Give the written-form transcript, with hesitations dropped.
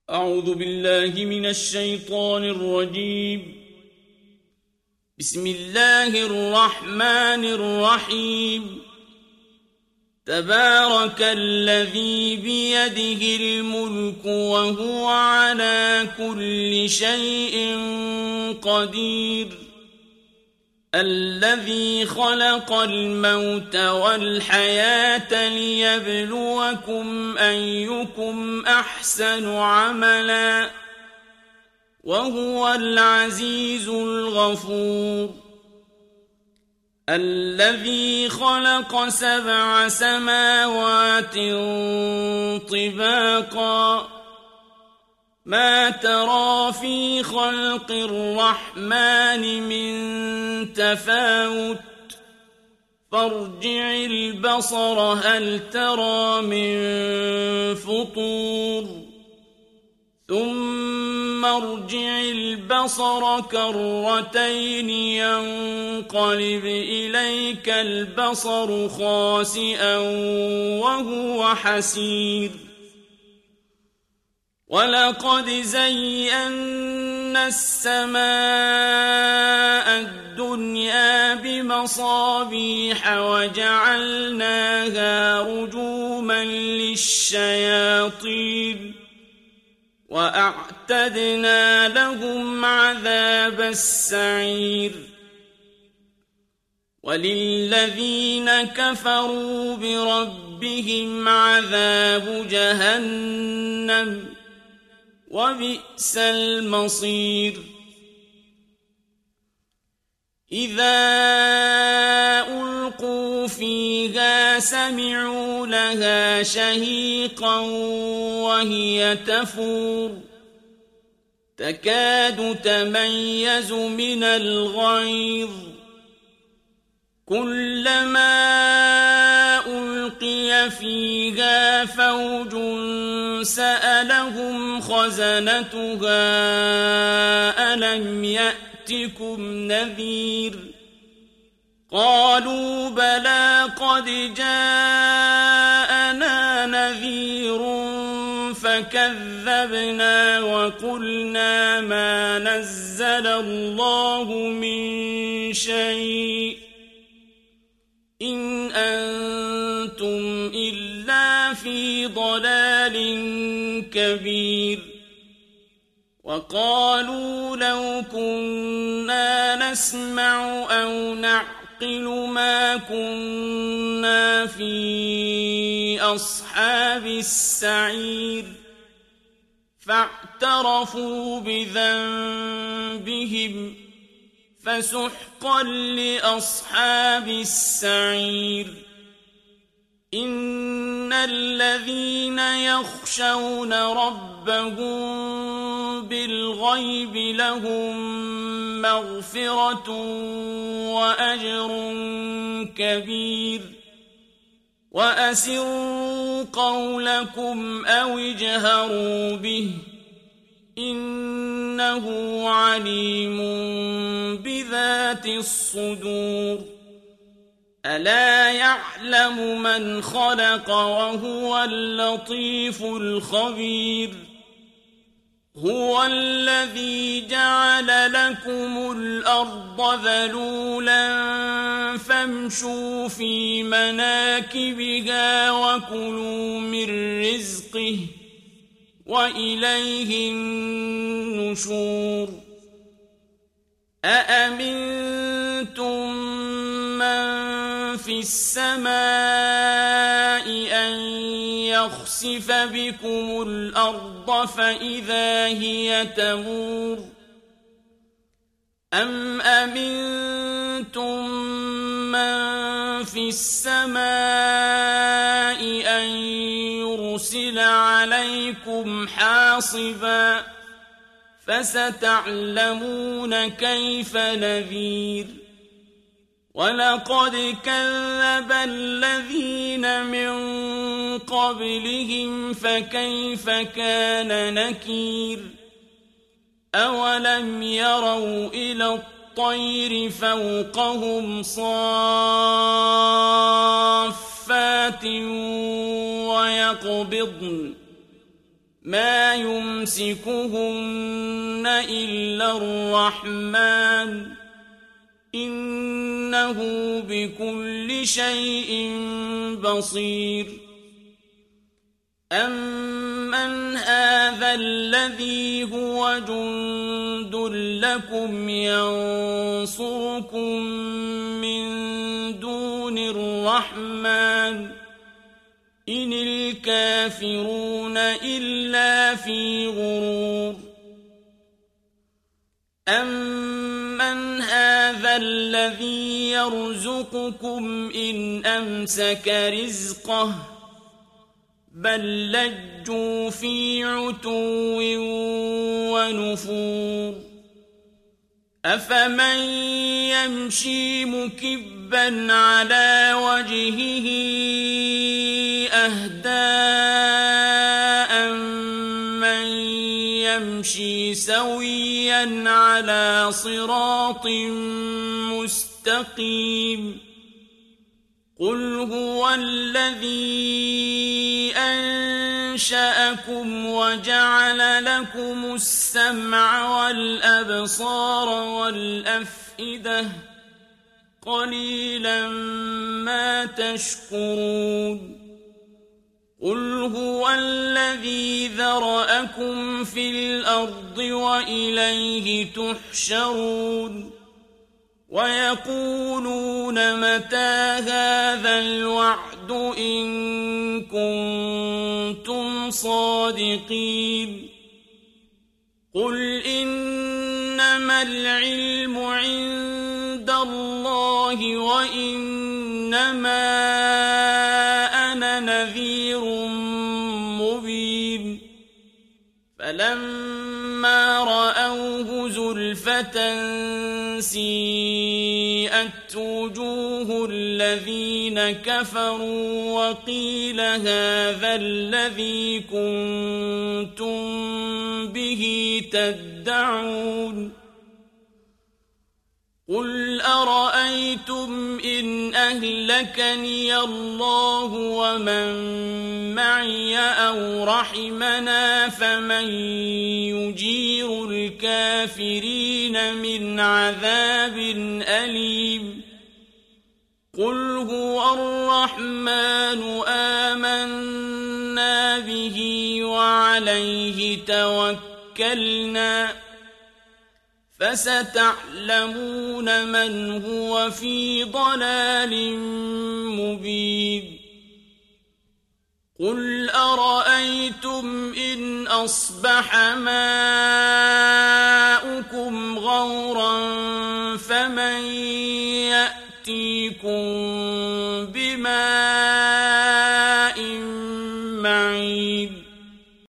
أعوذ بالله من الشيطان الرجيم. بسم الله الرحمن الرحيم. تبارك الذي بيده الملك وهو على كل شيء قدير. الذي خلق الموت والحياة ليبلوكم أيكم أحسن عملا وهو العزيز الغفور. الذي خلق 7 سماوات طباقا ما ترى في خلق الرحمن من تفاوت فارجع البصر هل ترى من فطور ثم ارجع البصر كرتين ينقلب إليك البصر خاسئا وهو حسير. ولقد زينا السماء الدنيا بمصابيح وجعلناها رجوما للشياطين وأعتدنا لهم عذاب السعير. وللذين كفروا بربهم عذاب جهنم وبئس المصير. إذا ألقوا فيها سمعوا لها شهيقا وهي تفور تكاد تميز من الغيظ كلما ألقي فيها فوج سألهم خزنتها ألم يأتكم نذير قالوا بلى قد جاءنا نذير فكذبنا وقلنا ما نزل الله من شيء إن أنتم إلا في ضلال كبير. وقالوا لو كنا نسمع أو نعقل ما كنا في أصحاب السعير فاعترفوا بذنبهم فسحقا لأصحاب السعير. إن الذين يخشون ربهم بالغيب لهم مغفرة وأجر كبير. وأسروا قولكم أو اجهروا به إنه عليم بذات الصدور. ألا يعلم من خلق وهو اللطيف الخبير. هو الذي جعل لكم الأرض ذلولا فامشوا في مناكبها وكلوا من رزقه وإليه النشور. أأمنتم من في السماء أن يخسف بكم الأرض فإذا هي تمور أم أمنتم من في السماء أن يرسل عليكم حاصبا فستعلمون كيف نذير. ولقد كذب الذين من قبلهم فكيف كان نكير. أولم يروا إلى الطير فوقهم صافات ويقبضن ما يمسكهن إلا الرحمن إنه بكل شيء بصير أمن هذا الذي هو جند لكم ينصركم من دون الرحمن إن الكافرون إلا في غرور أمن هذا الذي يرزقكم إن أمسك رزقه بل لجوا في عتو ونفور أفمن يمشي مكبا على وجهه أهدى أمن يمشي سويا على صراط مستقيم قل هو الذي أنشأكم وجعل لكم السمع والأبصار والأفئدة قليلا ما تشكرون قل هو الذي ذرأكم في الأرض وإليه تحشرون ويقولون متى هذا الوعد إن كنتم صادقين قل إنما العلم عند الله وإنما أنا نذير مبين فلما رأوه زلفة سيئت وجوه الذين كفروا وقيل هذا الذي كنتم به تدعون قل أرأيتم إن أهلكني الله ومن معي أو رحمنا فمن يجير الكافرين من عذاب أليم قل هو الرحمن آمنا به وعليه توكلنا فستعلمون من هو في ضلال مبين قل أرأيتم إن أصبح ماؤكم غورا فمن يأتيكم